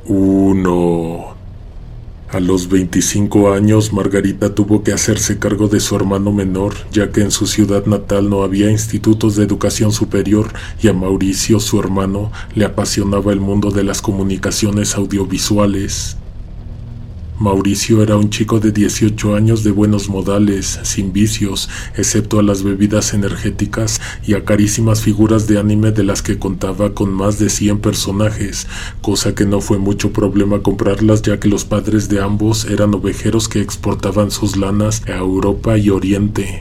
1. A los 25 años, Margarita tuvo que hacerse cargo de su hermano menor, ya que en su ciudad natal no había institutos de educación superior y a Mauricio, su hermano, le apasionaba el mundo de las comunicaciones audiovisuales. Mauricio era un chico de 18 años de buenos modales, sin vicios, excepto a las bebidas energéticas y a carísimas figuras de anime de las que contaba con más de 100 personajes, cosa que no fue mucho problema comprarlas ya que los padres de ambos eran ovejeros que exportaban sus lanas a Europa y Oriente.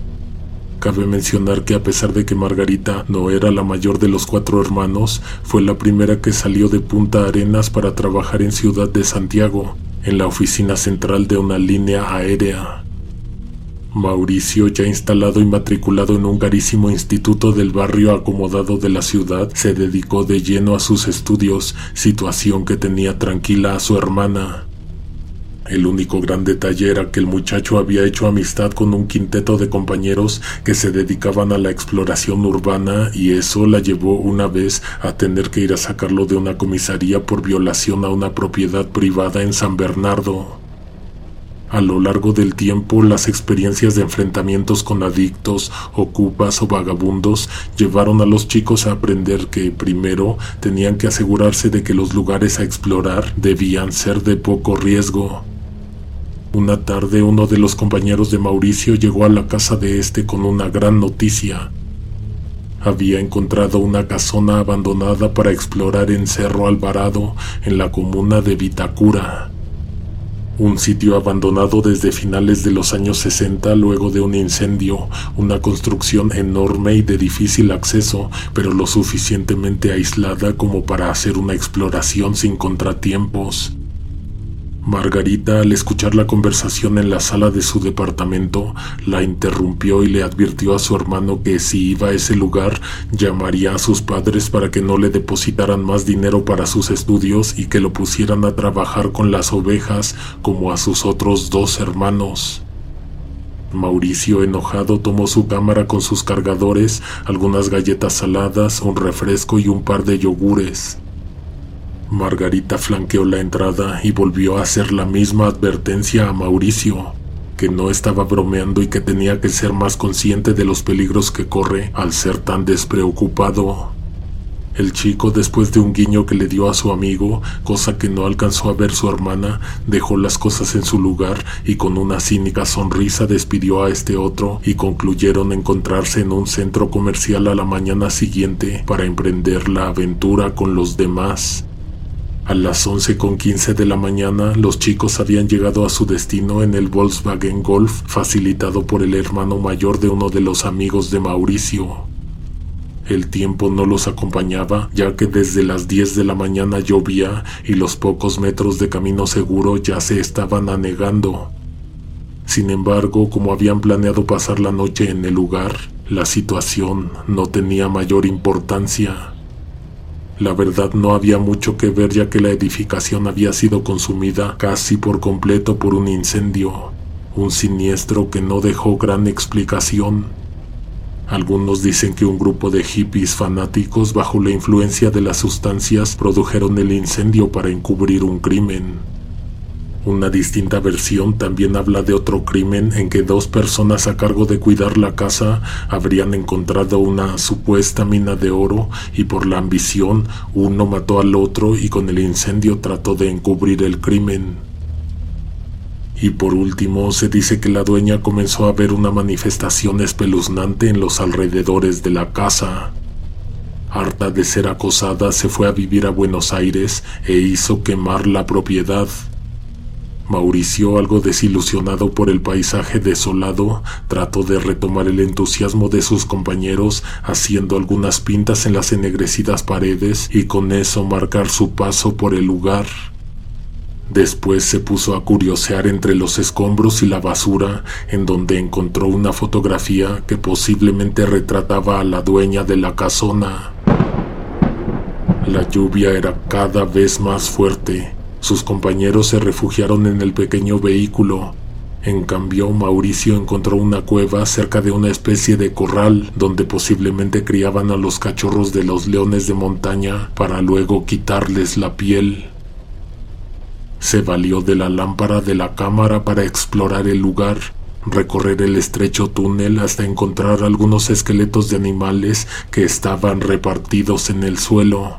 Cabe mencionar que a pesar de que Margarita no era la mayor de los 4 hermanos, fue la primera que salió de Punta Arenas para trabajar en Ciudad de Santiago, en la oficina central de una línea aérea. Mauricio, ya instalado y matriculado en un carísimo instituto del barrio acomodado de la ciudad, se dedicó de lleno a sus estudios, situación que tenía tranquila a su hermana. El único gran detalle era que el muchacho había hecho amistad con un quinteto de compañeros que se dedicaban a la exploración urbana y eso la llevó una vez a tener que ir a sacarlo de una comisaría por violación a una propiedad privada en San Bernardo. A lo largo del tiempo, las experiencias de enfrentamientos con adictos, ocupas o vagabundos llevaron a los chicos a aprender que, primero, tenían que asegurarse de que los lugares a explorar debían ser de poco riesgo. Una tarde, uno de los compañeros de Mauricio llegó a la casa de este con una gran noticia. Había encontrado una casona abandonada para explorar en Cerro Alvarado, en la comuna de Vitacura. Un sitio abandonado desde finales de los años 60 luego de un incendio, una construcción enorme y de difícil acceso, pero lo suficientemente aislada como para hacer una exploración sin contratiempos. Margarita, al escuchar la conversación en la sala de su departamento, la interrumpió y le advirtió a su hermano que si iba a ese lugar, llamaría a sus padres para que no le depositaran más dinero para sus estudios y que lo pusieran a trabajar con las ovejas como a sus otros 2 hermanos. Mauricio, enojado, tomó su cámara con sus cargadores, algunas galletas saladas, un refresco y un par de yogures. Margarita flanqueó la entrada y volvió a hacer la misma advertencia a Mauricio, que no estaba bromeando y que tenía que ser más consciente de los peligros que corre al ser tan despreocupado. El chico, después de un guiño que le dio a su amigo, cosa que no alcanzó a ver su hermana, dejó las cosas en su lugar y con una cínica sonrisa despidió a este otro y concluyeron encontrarse en un centro comercial a la mañana siguiente para emprender la aventura con los demás. A las 11:15 de la mañana, los chicos habían llegado a su destino en el Volkswagen Golf, facilitado por el hermano mayor de uno de los amigos de Mauricio. El tiempo no los acompañaba, ya que desde las 10 de la mañana llovía y los pocos metros de camino seguro ya se estaban anegando. Sin embargo, como habían planeado pasar la noche en el lugar, la situación no tenía mayor importancia. La verdad, no había mucho que ver ya que la edificación había sido consumida casi por completo por un incendio, un siniestro que no dejó gran explicación. Algunos dicen que un grupo de hippies fanáticos bajo la influencia de las sustancias produjeron el incendio para encubrir un crimen. Una distinta versión también habla de otro crimen en que 2 personas a cargo de cuidar la casa habrían encontrado una supuesta mina de oro y por la ambición uno mató al otro y con el incendio trató de encubrir el crimen. Y por último, se dice que la dueña comenzó a ver una manifestación espeluznante en los alrededores de la casa. Harta de ser acosada, se fue a vivir a Buenos Aires e hizo quemar la propiedad. Mauricio, algo desilusionado por el paisaje desolado, trató de retomar el entusiasmo de sus compañeros haciendo algunas pintas en las ennegrecidas paredes y con eso marcar su paso por el lugar. Después se puso a curiosear entre los escombros y la basura, en donde encontró una fotografía que posiblemente retrataba a la dueña de la casona. La lluvia era cada vez más fuerte. Sus compañeros se refugiaron en el pequeño vehículo. En cambio, Mauricio encontró una cueva cerca de una especie de corral donde posiblemente criaban a los cachorros de los leones de montaña para luego quitarles la piel. Se valió de la lámpara de la cámara para explorar el lugar, recorrer el estrecho túnel hasta encontrar algunos esqueletos de animales que estaban repartidos en el suelo.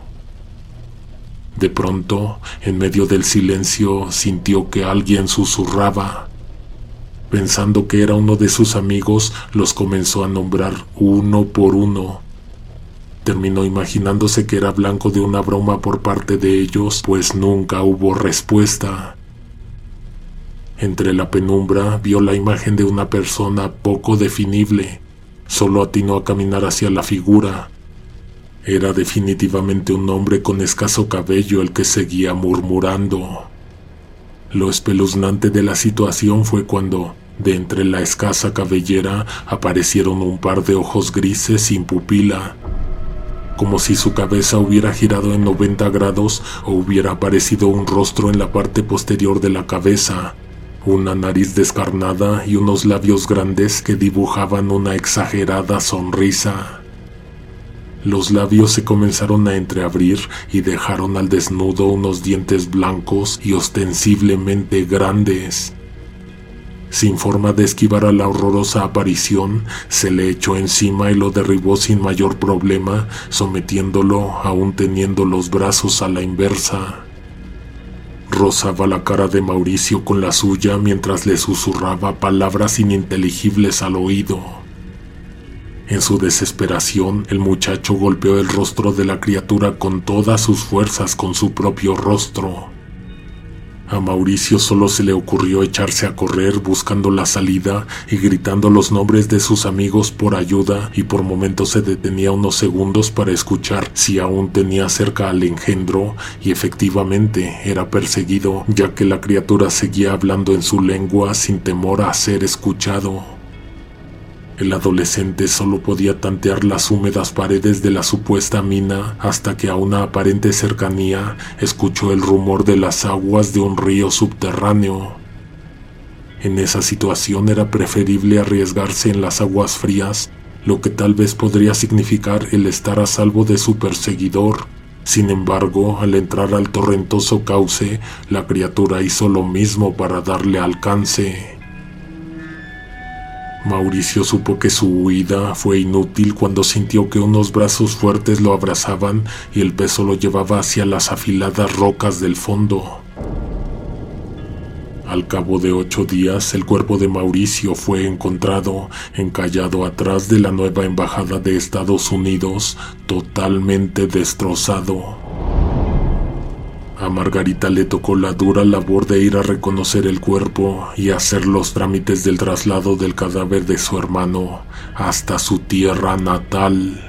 De pronto, en medio del silencio, sintió que alguien susurraba. Pensando que era uno de sus amigos, los comenzó a nombrar uno por uno. Terminó imaginándose que era blanco de una broma por parte de ellos, pues nunca hubo respuesta. Entre la penumbra vio la imagen de una persona poco definible. Solo atinó a caminar hacia la figura. Era definitivamente un hombre con escaso cabello el que seguía murmurando. Lo espeluznante de la situación fue cuando, de entre la escasa cabellera, aparecieron un par de ojos grises sin pupila. Como si su cabeza hubiera girado en 90 grados o hubiera aparecido un rostro en la parte posterior de la cabeza, una nariz descarnada y unos labios grandes que dibujaban una exagerada sonrisa. Los labios se comenzaron a entreabrir y dejaron al desnudo unos dientes blancos y ostensiblemente grandes. Sin forma de esquivar a la horrorosa aparición, se le echó encima y lo derribó sin mayor problema, sometiéndolo aún teniendo los brazos a la inversa. Rozaba la cara de Mauricio con la suya mientras le susurraba palabras ininteligibles al oído. En su desesperación, el muchacho golpeó el rostro de la criatura con todas sus fuerzas con su propio rostro. A Mauricio solo se le ocurrió echarse a correr buscando la salida y gritando los nombres de sus amigos por ayuda, y por momentos se detenía unos segundos para escuchar si aún tenía cerca al engendro, y efectivamente era perseguido, ya que la criatura seguía hablando en su lengua sin temor a ser escuchado. El adolescente solo podía tantear las húmedas paredes de la supuesta mina hasta que a una aparente cercanía escuchó el rumor de las aguas de un río subterráneo. En esa situación era preferible arriesgarse en las aguas frías, lo que tal vez podría significar el estar a salvo de su perseguidor. Sin embargo, al entrar al torrentoso cauce, la criatura hizo lo mismo para darle alcance. Mauricio supo que su huida fue inútil cuando sintió que unos brazos fuertes lo abrazaban y el peso lo llevaba hacia las afiladas rocas del fondo. Al cabo de 8 días, el cuerpo de Mauricio fue encontrado encallado atrás de la nueva embajada de Estados Unidos, totalmente destrozado. A Margarita le tocó la dura labor de ir a reconocer el cuerpo y hacer los trámites del traslado del cadáver de su hermano hasta su tierra natal.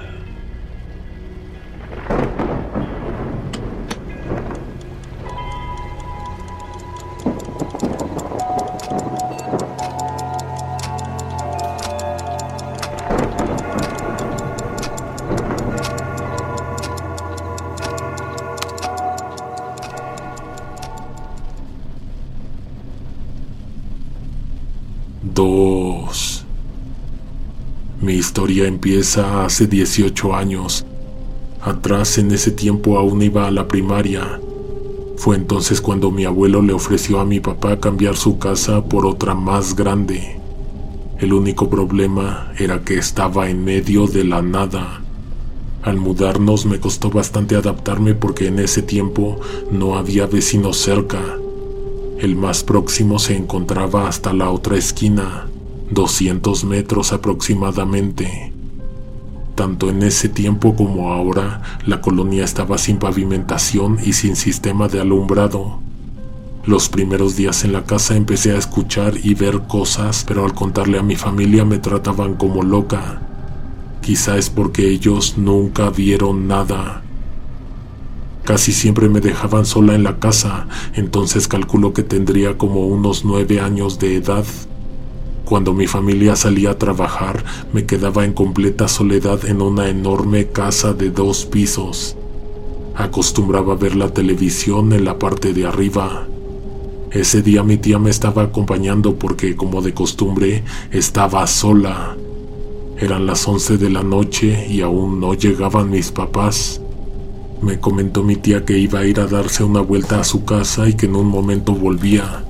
Mi historia empieza hace 18 años. Atrás, en ese tiempo aún iba a la primaria. Fue entonces cuando mi abuelo le ofreció a mi papá cambiar su casa por otra más grande. El único problema era que estaba en medio de la nada. Al mudarnos me costó bastante adaptarme porque en ese tiempo no había vecinos cerca. El más próximo se encontraba hasta la otra esquina, 200 metros aproximadamente. Tanto en ese tiempo como ahora, la colonia estaba sin pavimentación y sin sistema de alumbrado. Los primeros días en la casa empecé a escuchar y ver cosas, pero al contarle a mi familia me trataban como loca. Quizá es porque ellos nunca vieron nada. Casi siempre me dejaban sola en la casa, entonces calculo que tendría como unos 9 años de edad. Cuando mi familia salía a trabajar, me quedaba en completa soledad en una enorme casa de 2 pisos. Acostumbraba ver la televisión en la parte de arriba. Ese día mi tía me estaba acompañando porque, como de costumbre, estaba sola. Eran las 11 de la noche y aún no llegaban mis papás. Me comentó mi tía que iba a ir a darse una vuelta a su casa y que en un momento volvía.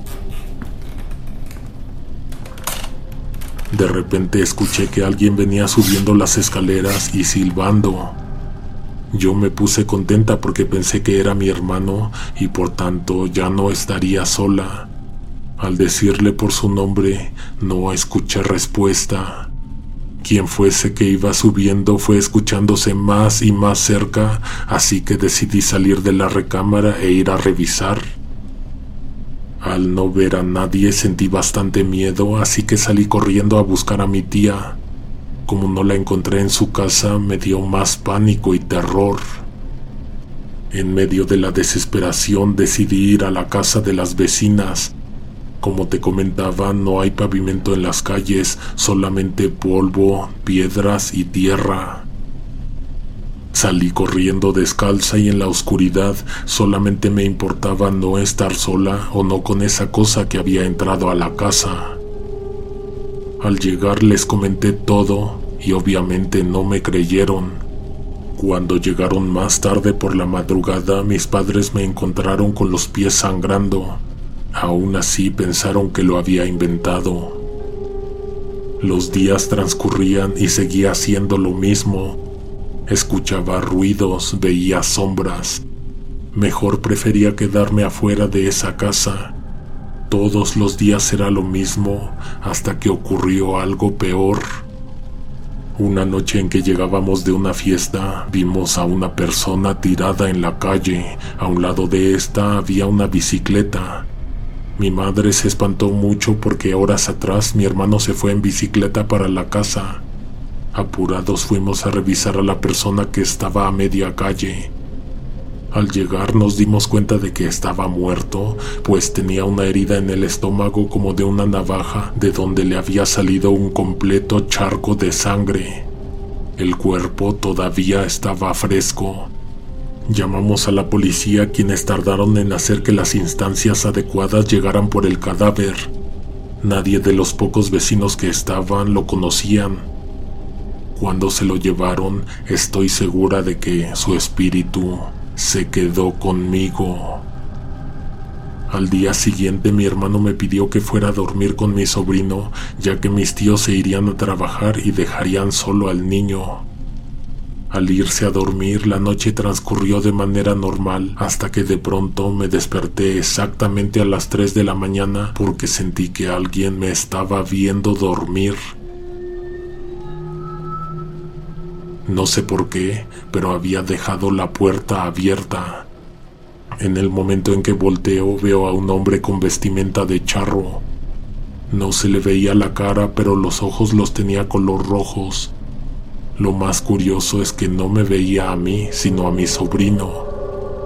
De repente escuché que alguien venía subiendo las escaleras y silbando. Yo me puse contenta porque pensé que era mi hermano y por tanto ya no estaría sola. Al decirle por su nombre, no escuché respuesta. Quien fuese que iba subiendo fue escuchándose más y más cerca, así que decidí salir de la recámara e ir a revisar. Al no ver a nadie sentí bastante miedo, así que salí corriendo a buscar a mi tía. Como no la encontré en su casa, me dio más pánico y terror. En medio de la desesperación decidí ir a la casa de las vecinas. Como te comentaba, no hay pavimento en las calles, solamente polvo, piedras y tierra. Salí corriendo descalza y en la oscuridad solamente me importaba no estar sola o no con esa cosa que había entrado a la casa. Al llegar les comenté todo y obviamente no me creyeron. Cuando llegaron más tarde por la madrugada, mis padres me encontraron con los pies sangrando. Aún así pensaron que lo había inventado. Los días transcurrían y seguía haciendo lo mismo. Escuchaba ruidos, veía sombras. Mejor prefería quedarme afuera de esa casa. Todos los días era lo mismo, hasta que ocurrió algo peor. Una noche en que llegábamos de una fiesta, vimos a una persona tirada en la calle. A un lado de esta había una bicicleta. Mi madre se espantó mucho porque horas atrás mi hermano se fue en bicicleta para la casa. Apurados fuimos a revisar a la persona que estaba a media calle. Al llegar nos dimos cuenta de que estaba muerto, pues tenía una herida en el estómago como de una navaja, de donde le había salido un completo charco de sangre. El cuerpo todavía estaba fresco. Llamamos a la policía, quienes tardaron en hacer que las instancias adecuadas llegaran por el cadáver. Nadie de los pocos vecinos que estaban lo conocían. Cuando se lo llevaron, estoy segura de que su espíritu se quedó conmigo. Al día siguiente mi hermano me pidió que fuera a dormir con mi sobrino, ya que mis tíos se irían a trabajar y dejarían solo al niño. Al irse a dormir, la noche transcurrió de manera normal, hasta que de pronto me desperté exactamente a las 3 de la mañana porque sentí que alguien me estaba viendo dormir. No sé por qué, pero había dejado la puerta abierta. En el momento en que volteo, veo a un hombre con vestimenta de charro. No se le veía la cara, pero los ojos los tenía color rojos. Lo más curioso es que no me veía a mí, sino a mi sobrino.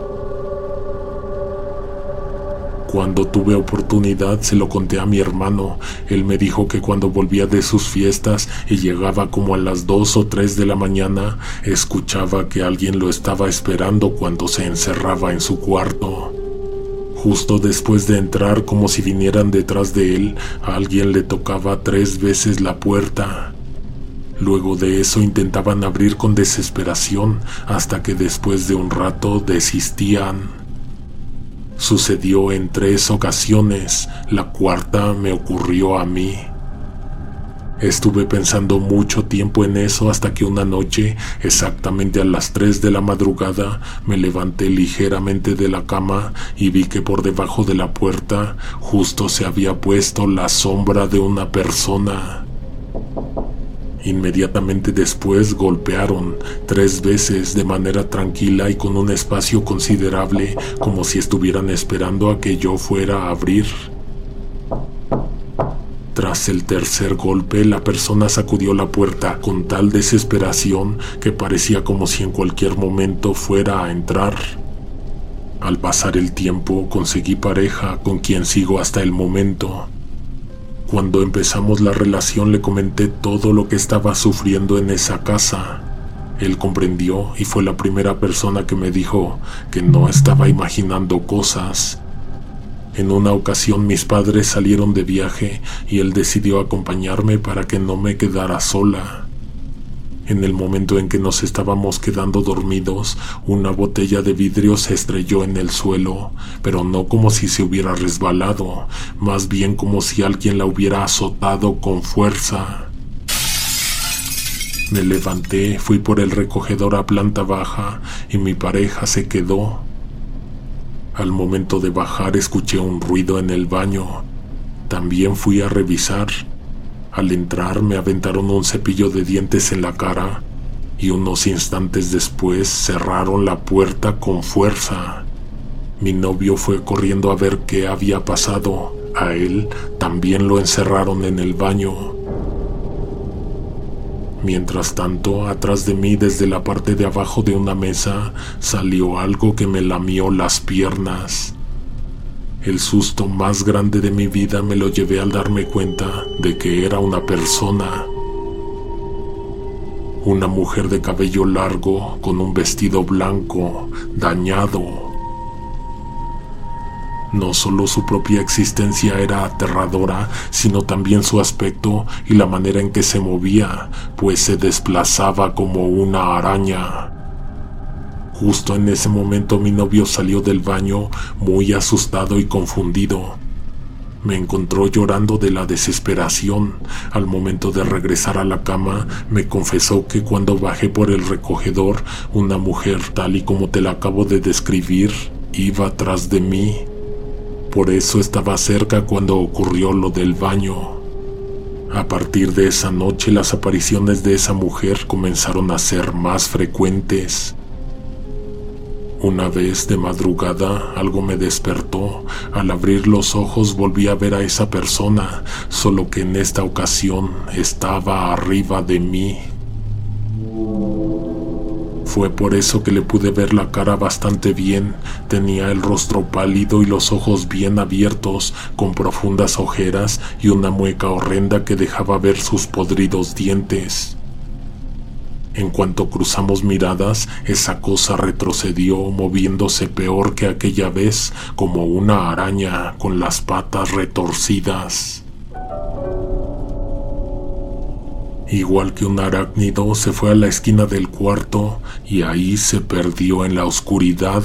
Cuando tuve oportunidad se lo conté a mi hermano. Él me dijo que cuando volvía de sus fiestas y llegaba como a las 2 o 3 de la mañana, escuchaba que alguien lo estaba esperando cuando se encerraba en su cuarto. Justo después de entrar, como si vinieran detrás de él, a alguien le tocaba 3 veces la puerta. Luego de eso intentaban abrir con desesperación, hasta que después de un rato desistían. Sucedió en 3 ocasiones, la cuarta me ocurrió a mí. Estuve pensando mucho tiempo en eso hasta que una noche, exactamente a las 3 de la madrugada, me levanté ligeramente de la cama y vi que por debajo de la puerta justo se había puesto la sombra de una persona. Inmediatamente después golpearon 3 veces de manera tranquila y con un espacio considerable, como si estuvieran esperando a que yo fuera a abrir. Tras el tercer golpe, la persona sacudió la puerta con tal desesperación que parecía como si en cualquier momento fuera a entrar. Al pasar el tiempo, conseguí pareja con quien sigo hasta el momento. Cuando empezamos la relación le comenté todo lo que estaba sufriendo en esa casa. Él comprendió y fue la primera persona que me dijo que no estaba imaginando cosas. En una ocasión mis padres salieron de viaje y él decidió acompañarme para que no me quedara sola. En el momento en que nos estábamos quedando dormidos, una botella de vidrio se estrelló en el suelo, pero no como si se hubiera resbalado, más bien como si alguien la hubiera azotado con fuerza. Me levanté, fui por el recogedor a planta baja y mi pareja se quedó. Al momento de bajar escuché un ruido en el baño. También fui a revisar. Al entrar me aventaron un cepillo de dientes en la cara y unos instantes después cerraron la puerta con fuerza. Mi novio fue corriendo a ver qué había pasado. A él también lo encerraron en el baño. Mientras tanto, atrás de mí, desde la parte de abajo de una mesa, salió algo que me lamió las piernas. El susto más grande de mi vida me lo llevé al darme cuenta de que era una persona. Una mujer de cabello largo, con un vestido blanco, dañado. No solo su propia existencia era aterradora, sino también su aspecto y la manera en que se movía, pues se desplazaba como una araña. Justo en ese momento mi novio salió del baño muy asustado y confundido. Me encontró llorando de la desesperación. Al momento de regresar a la cama, me confesó que cuando bajé por el recogedor, una mujer, tal y como te la acabo de describir, iba tras de mí. Por eso estaba cerca cuando ocurrió lo del baño. A partir de esa noche, las apariciones de esa mujer comenzaron a ser más frecuentes. Una vez de madrugada algo me despertó. Al abrir los ojos volví a ver a esa persona, solo que en esta ocasión estaba arriba de mí. Fue por eso que le pude ver la cara bastante bien. Tenía el rostro pálido y los ojos bien abiertos, con profundas ojeras y una mueca horrenda que dejaba ver sus podridos dientes. En cuanto cruzamos miradas, esa cosa retrocedió, moviéndose peor que aquella vez, como una araña con las patas retorcidas. Igual que un arácnido, se fue a la esquina del cuarto y ahí se perdió en la oscuridad.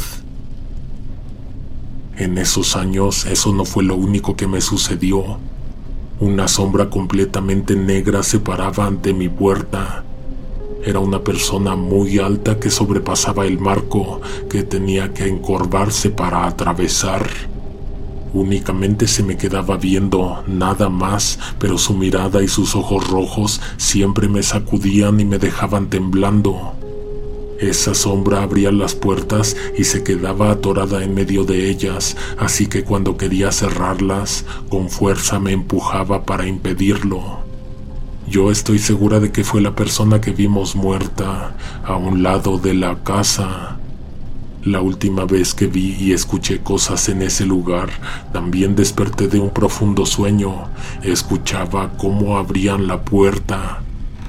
En esos años, eso no fue lo único que me sucedió. Una sombra completamente negra se paraba ante mi puerta. Era una persona muy alta que sobrepasaba el marco, que tenía que encorvarse para atravesar. Únicamente se me quedaba viendo, nada más, pero su mirada y sus ojos rojos siempre me sacudían y me dejaban temblando. Esa sombra abría las puertas y se quedaba atorada en medio de ellas, así que cuando quería cerrarlas, con fuerza me empujaba para impedirlo. Yo estoy segura de que fue la persona que vimos muerta a un lado de la casa. La última vez que vi y escuché cosas en ese lugar, también desperté de un profundo sueño. Escuchaba cómo abrían la puerta.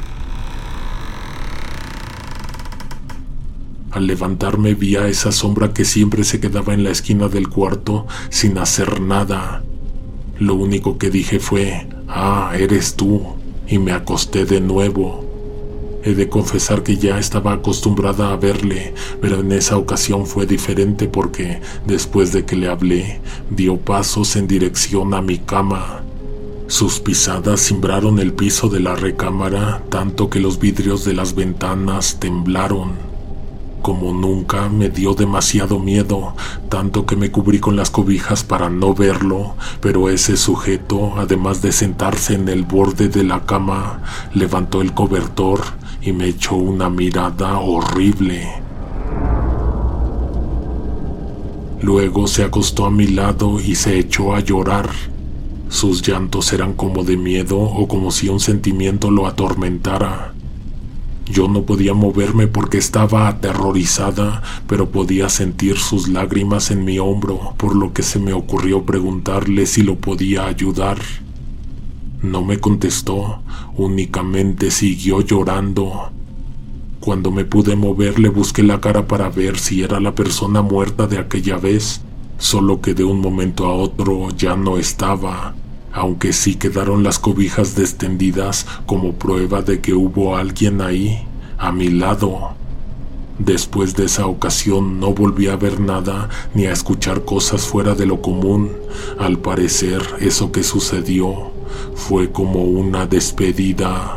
Al levantarme vi a esa sombra que siempre se quedaba en la esquina del cuarto sin hacer nada. Lo único que dije fue, «Ah, eres tú», y me acosté de nuevo. He de confesar que ya estaba acostumbrada a verle, pero en esa ocasión fue diferente porque, después de que le hablé, dio pasos en dirección a mi cama. Sus pisadas cimbraron el piso de la recámara, tanto que los vidrios de las ventanas temblaron. Como nunca, me dio demasiado miedo, tanto que me cubrí con las cobijas para no verlo, pero ese sujeto, además de sentarse en el borde de la cama, levantó el cobertor y me echó una mirada horrible. Luego se acostó a mi lado y se echó a llorar. Sus llantos eran como de miedo o como si un sentimiento lo atormentara. Yo no podía moverme porque estaba aterrorizada, pero podía sentir sus lágrimas en mi hombro, por lo que se me ocurrió preguntarle si lo podía ayudar. No me contestó, únicamente siguió llorando. Cuando me pude mover le busqué la cara para ver si era la persona muerta de aquella vez, solo que de un momento a otro ya no estaba, aunque sí quedaron las cobijas extendidas como prueba de que hubo alguien ahí. a mi lado. Después de esa ocasión no volví a ver nada ni a escuchar cosas fuera de lo común. Al parecer, eso que sucedió fue como una despedida.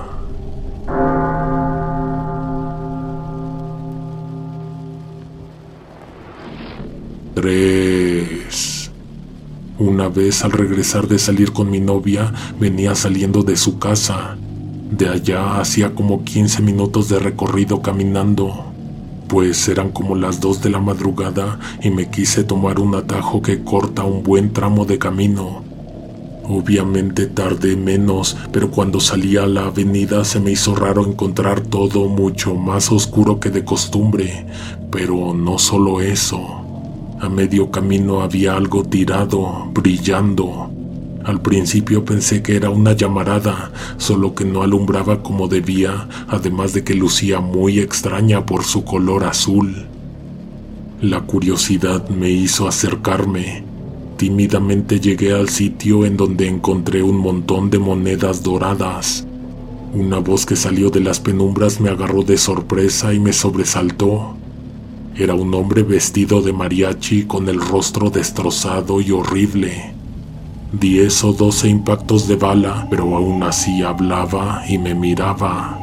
3. Una vez al regresar de salir con mi novia, venía saliendo de su casa. De allá hacía como 15 minutos de recorrido caminando, pues eran como las 2 de la madrugada y me quise tomar un atajo que corta un buen tramo de camino. Obviamente tardé menos, pero cuando salí a la avenida se me hizo raro encontrar todo mucho más oscuro que de costumbre, pero no solo eso. A medio camino había algo tirado, brillando. Al principio pensé que era una llamarada, solo que no alumbraba como debía, además de que lucía muy extraña por su color azul. La curiosidad me hizo acercarme. Tímidamente llegué al sitio en donde encontré un montón de monedas doradas. Una voz que salió de las penumbras me agarró de sorpresa y me sobresaltó. Era un hombre vestido de mariachi con el rostro destrozado y horrible. 10 o 12 impactos de bala, pero aún así hablaba y me miraba.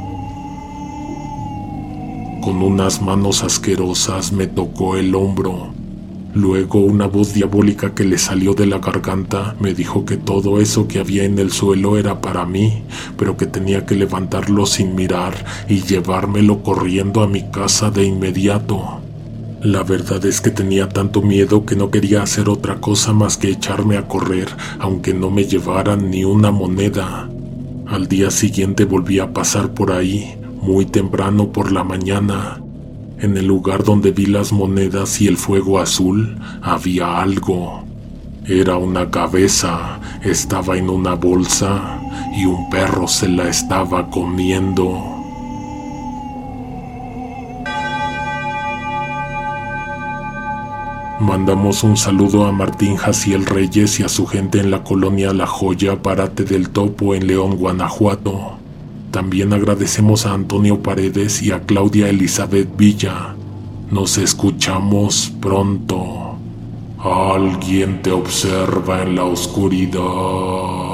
Con unas manos asquerosas me tocó el hombro. Luego una voz diabólica que le salió de la garganta me dijo que todo eso que había en el suelo era para mí, pero que tenía que levantarlo sin mirar y llevármelo corriendo a mi casa de inmediato. La verdad es que tenía tanto miedo que no quería hacer otra cosa más que echarme a correr, aunque no me llevaran ni una moneda. Al día siguiente volví a pasar por ahí, muy temprano por la mañana. En el lugar donde vi las monedas y el fuego azul, había algo. Era una cabeza, estaba en una bolsa y un perro se la estaba comiendo. Mandamos un saludo a Martín Jaciel Reyes y a su gente en la colonia La Joya, Parate del Topo, en León, Guanajuato. También agradecemos a Antonio Paredes y a Claudia Elizabeth Villa. Nos escuchamos pronto. Alguien te observa en la oscuridad.